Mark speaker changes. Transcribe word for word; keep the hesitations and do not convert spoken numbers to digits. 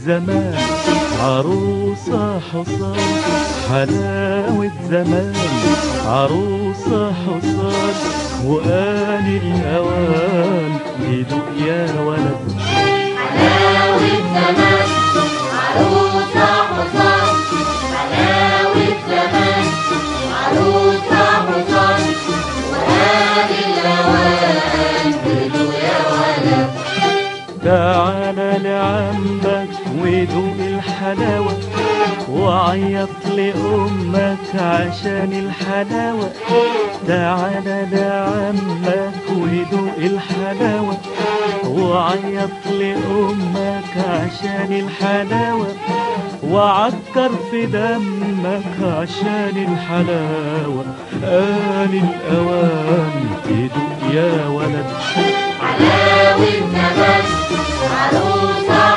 Speaker 1: زمان، عروسة حصان، حلاوة زمان، عروسة حصان، وآن الأوان يدوق يا ولد.
Speaker 2: حلاوة زمان، عروسة حصان، حلاوة زمان، عروسة حصان، وآن الأوان يدوق يا ولد.
Speaker 1: تعالى لعمك ودوق الحلاوة، وعيط لأمك عشان الحلاوة. تعالى لعمك ودوق الحلاوة، وعيط لأمك عشان الحلاوة، وعكر في دمك عشان الحلاوة. آن الأوان تدوق يا ولد.
Speaker 2: حلاوة زمان، عروسة